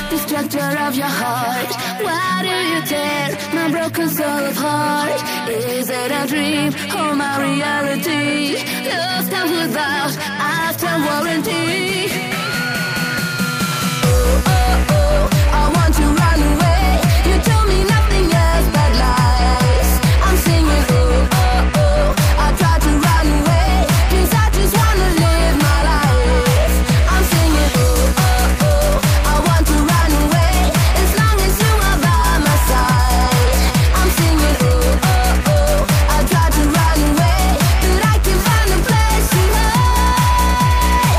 the structure of your heart. Why do you tear my broken soul apart? Is it a dream or my reality? Love comes without after warranty. Oh, oh, oh, I want to run away. You told me nothing else but lies. I'm singing, oh, oh, oh, I try to run away, 'cause I just wanna live my life. I'm singing, oh, oh, oh, I want to run away, as long as you are by my side. I'm singing, oh, oh, oh, I try to run away, but I can't find a place to hide.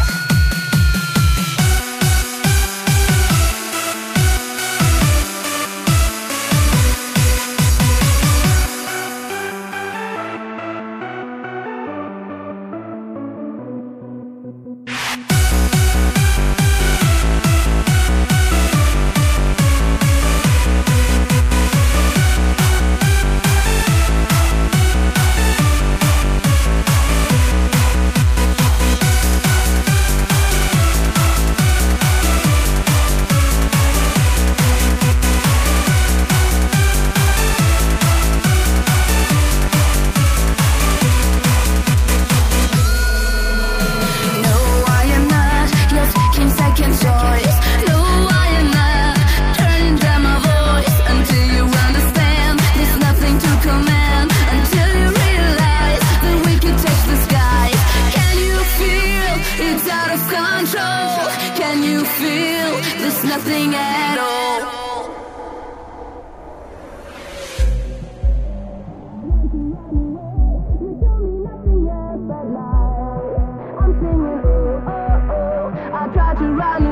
No, I am not your fucking second choice. No, I am not turning down my voice until you understand there's nothing to command, until you realize that we can touch the skies. Can you feel it's out of control? Can you feel there's nothing at all? You told me nothing else but lies. I'm singing, oh, oh, oh, I try to run